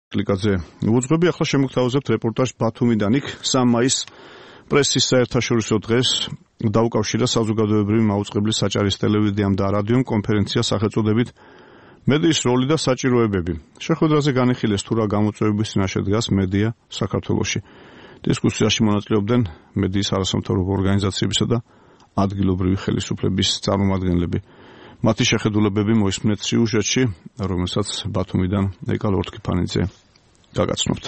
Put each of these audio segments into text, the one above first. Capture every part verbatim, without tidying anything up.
კლიკაძე უძღვები ახლა შემოგთავაზებთ რეპორტაჟ ბათუმიდან. იქ სამი მაისს პრესის საერთაშორისო დღეს დაუკავშირა საზოგადოებრივი მაუწყებლის საჭარის ტელევიზიამ და რადიომ კონფერენცია სახელწოდებით მედიის როლი და საჭიროებები. შეხვედრაზე განიხილეს თუ რა გამოწვევების წინაშე დგას მედია საქართველოში. დისკუსიაში მონაწილეობდნენ მედიის არასამთავრობო ორგანიზაციებისა და ადგილობრივი ხელისუფლების წარმომადგენლები. მათი შეხედულებები მოისმენთ სიუჟეტში, რომელსაც ბათუმიდან ეკალ ორთქიფანიძე გაგაცნობთ.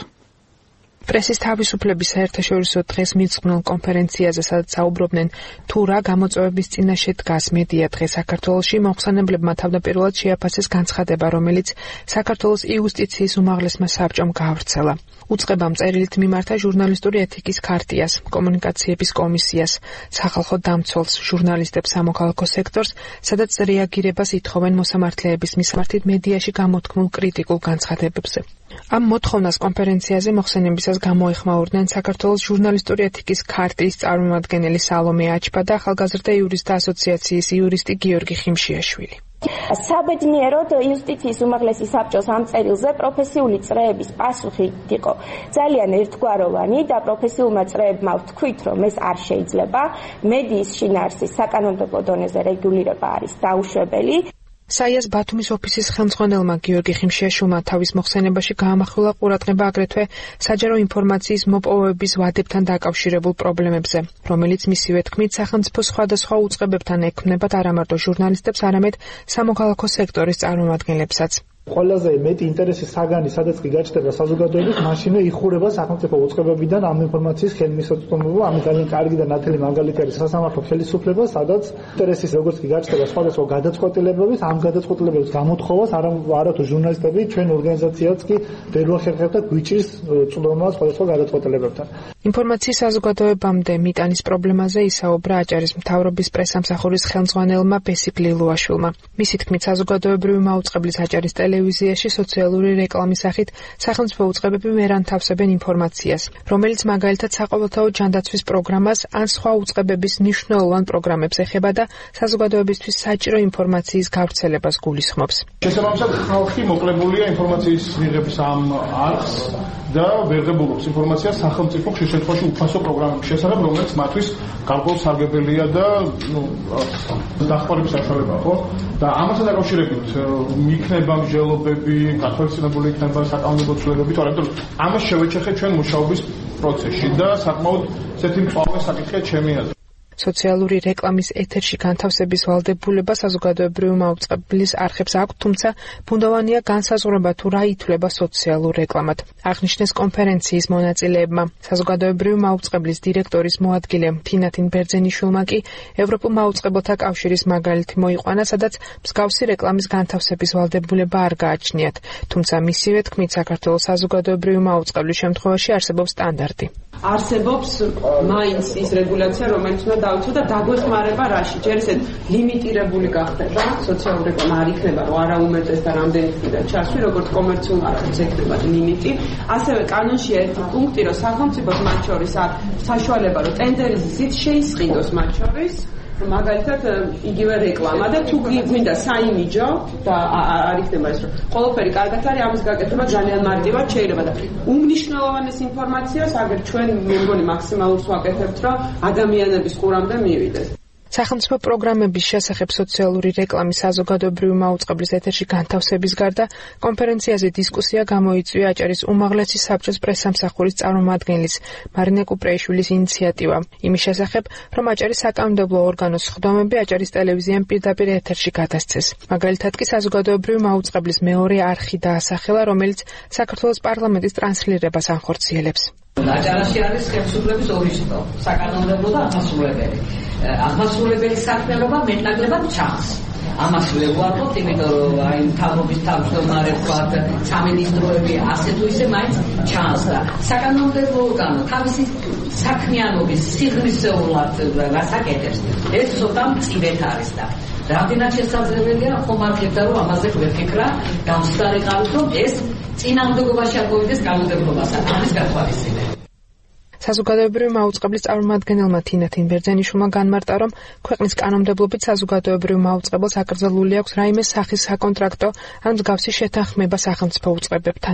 პრესის თავისუფლების საერთაშორისო დღეს მიძღვნილ კონფერენციაზე, სადაც საუბრობდნენ თუ რა გამოწვევების წინაშე დგას მედია დღეს საქართველოში, მოხსენებლებმა თავდაპირველად შეაფასეს განცხადება, რომელიც საქართველოს იუსტიციის უმაღლესმა საბჭომ გაავრცელა. უწყებამ წერილით მიმართა ჟურნალისტური ეთიკის ქარტიას, კომუნიკაციების კომისიას, სახალხო დამცველს, ჟურნალისტებს, სამოქალაქო სექტორს, სადაც რეაგირებას ითხოვენ მოსამართლეების მისამართით მედიაში გამოთქმულ კრიტიკულ განცხადებებზე. ამ მოთხოვნას კონფერენციაზე მოხსენებისას გამოეხმაურდნენ საქართველოს ჟურნალისტური ეთიკის ქარტიის წარმომადგენელი სალომე აჩბა და ახალგაზრდა იურისტთა ასოციაციის იურისტი გიორგი ხიმშიაშვილი. საბედნიეროდ იუსტიციის უმაღლესი საბჭოს ამ წერილზე პროფესიული წრეების პასუხი იყო ძალიან ერთგვაროვანი და პროფესიულმა წრეებმა ვთქვით, რომ ეს არ შეიძლება. მედიის შინაარსის საკანონმდებლო დონეზე რეგულირება არის დაუშვებელი. საიას ბათუმის ოფისის ხელმძღვანელმა გიორგი ხიმშიაშვილმა თავის მოხსენებაში გაამახვილა ყურადღება აგრეთვე საჯარო ინფორმაციის მოპოვების ვადებთან დაკავშირებულ პრობლემებზე, რომელიც მისივე თქმით სახელმწიფოს სხვადასხვა უწყებებთან ექმნებათ არა მარტო ჟურნალისტებს, არამედ სამოქალაქო სექტორის წარმომადგენლებსაც. ყველაზე მეტი ინტერესი საგანი, სადაც კი გაჩნდება საზოგადოების, მაშინვე იხურება სახელმწიფო უწყებებიდან ამ ინფორმაციის ხელმისაწვდომობა. ამის ძალიან კარგი და ნათელი მაგალითი არის სასამართლო ხელისუფლება, სადაც ინტერესის როგორც კი გაჩნდება სხვადასხვა გადაწყვეტილებების, ამ გადაწყვეტილებების გამოთხოვას არათუ ჟურნალისტები, ჩვენ ორგანიზაციაც კი დერუახერხებდა გვიჭრის წვდომა სხვადასხვა გადაწყვეტილებებთან. ინფორმაციის საზოგადოებამდე მიტანის პრობლემაზე ისაუბრა აჭარის მთავრობის პრესამსახურის ხელმძღვანელმა ბესიკ ლილუაშვილმა. მისი თქმით, საზოგადოებრივი მაუწყებლის აჭარის ტელევიზიაში სოციალური რეკლამის სახით სახელმწიფო უწყებები ვერ ანთავსებენ ინფორმაციას, რომელიც მაგალითად საყოველთაო ჯანდაცვის პროგრამას ან სხვა უწყებების მნიშვნელოვან პროგრამებს ეხება და საზოგადოებისთვის საჭირო ინფორმაციის გავრცელებას გულისხმობს. შესაბამისად, ხალხი მოკლებულია ინფორმაციის მიღების ამ არხს და ვერ ღებულობს ინფორმაციას სახელმწიფო ხშირ შემთხვევაში უფასო პროგრამების შესახებ, რომელიც მათთვის გარკვეულ სარგებელია და ნუ დახმარების საშუალებაა, ხო? და ამასთან დაკავშირებით იქნება მსჯელობები, გათვალისწინებული იქნება საკანონმდებლო ცვლილებები, თორემ ამას შევეჩეხეთ ჩვენ მუშაობის პროცესში და საკმაოდ ესეთი მწვავე საკითხია ჩემი აზრით. სოციალური რეკლამის ეთერში განთავსების ვალდებულება საზოგადოებრივი მაუწყებლის არხებს აქვს, თუმცა ბუნდოვანია განსაზღვრება თუ რა ითვლება სოციალურ რეკლამად. აღნიშნეს კონფერენციის მონაწილეებმა. საზოგადოებრივი მაუწყებლის დირექტორის მოადგილე თინათინ ბერძენიშვილმა კი ევროპულ მაუწყებელთა კავშირის მაგალითი მოიყვანა, სადაც მსგავსი რეკლამის განთავსების ვალდებულება არ გააჩნიათ. თუმცა მისივე თქმით, საქართველოს საზოგადოებრივი მაუწყებლის შემთხვევაში არსებობს სტანდარტი. არსებობს მაინც ის რეგულაცია, რომელიც უნდა დავიცვა და დაგვეხმარება რაში. ჯერ ისეთ ლიმიტირებული გახდება, სოციალური რეკლამა არ იქნება, რომ არა უმეტეს და რამდენი თვიდან ჩასვი, როგორც კომერციულ არხებს ექნება ლიმიტი. ასევე კანონში ერთი პუნქტი, რომ სახელმწიფოს მათ შორის აქვს საშუალება, რომ ტენდერის ზით შეისყიდოს მათ შორის მაგალითად იგივე რეკლამა და თუ გვინდა საიმიჯო და არ იქნება ეს რომ ყველაფერი კარგად არის, ამის გაკეთება ძალიან მარტივად შეიძლება და უმნიშვნელოვანეს ინფორმაციას აგერ ჩვენ მე მგონი მაქსიმალურს ვაკეთებთ, რომ ადამიანების ყურამდე მივიდეს. სახელმწიფო პროგრამების შესახებ სოციალური რეკლამის საზოგადოებრივი მაუწყებლის ეთერში განთავსების გარდა კონფერენციაზე დისკუსია გამოიწვია აჭარის უმაღლესი საბჭოს პრესამსახურის წარმომადგენლის მარინე კუპრეიშვილის ინიციატივა იმის შესახებ, რომ აჭარის საკანონმდებლო ორგანოს სხდომები აჭარის ტელევიზიამ პირდაპირ ეთერში გადასცეს. მაგალითად კი საზოგადოებრივი მაუწყებლის მეორე არხი დაასახელა, რომელიც საქართველოს პარლამენტის ტრანსლირებას ანხორციელებს. აჭარაში არის ხელისუფლების ორი სხდომა, საკანონმდებლო და აღმასრულებელი. აღმასრულებელი საქმიანობა მეტნაკლებად ჩანს. ამას ვეუბნებთ, იმიტომ რომ აი თავობის თავმჯდომარე ვთქვათ, სამინისტროები ასე თუ ისე მაინც ჩანს და საკანონმდებლო ორგანო თავისი საქმიანობის სიღრმისეულად რასაკეთებს, ეს ცოტა მწივეთ არის და რამდენად შესაძლებელია ხომ არ ხედავ რომ ამაზე გვეფიქრა გამსტარიყავით, რომ ეს წინამდებობაში აღგვიდეს კანონმდებლობასთან ამის გათვალისწინება. საზოგადოებრივი მაუწყებლის წარმომადგენელმა თინათინ ბერძენიშვილმა განმარტა, რომ ქვეყნის კანონმდებლობით საზოგადოებრივ მაუწყებელს აკრძალული აქვს რაიმე სახის საკონტრაქტო ან მსგავსი შეთანხმება სახელმწიფო უწყებებთან.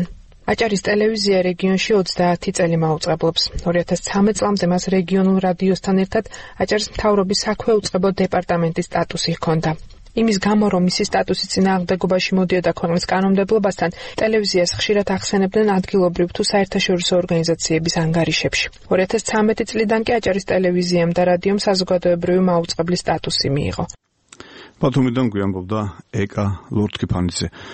აჭარის ტელევიზია რეგიონში ოცდაათი წელი მაუწყებლობს. ორი ათას ცხრამეტ წლამდე მას რეგიონულ რადიოსთან ერთად აჭარის მთავრობის საქვეუწყებო დეპარტამენტის სტატუსი ჰქონდა. იმის გამო, რომ მისი სტატუსი წინააღმდეგობაში მოდიოდა ქვეყნის კანონმდებლობასთან, ტელევიზიას ხშირად ახსენებდნენ ადგილობრივ თუ საერთაშორისო ორგანიზაციების ანგარიშებში. ორი ათას ცხრამეტი წლიდან კი აჭარის ტელევიზიამ და რადიომ საზოგადოებრივი მაუწყებლის სტატუსი მიიღო. ბათუმიდან გვიამბობდა ეკა ლურთქიფანიძე.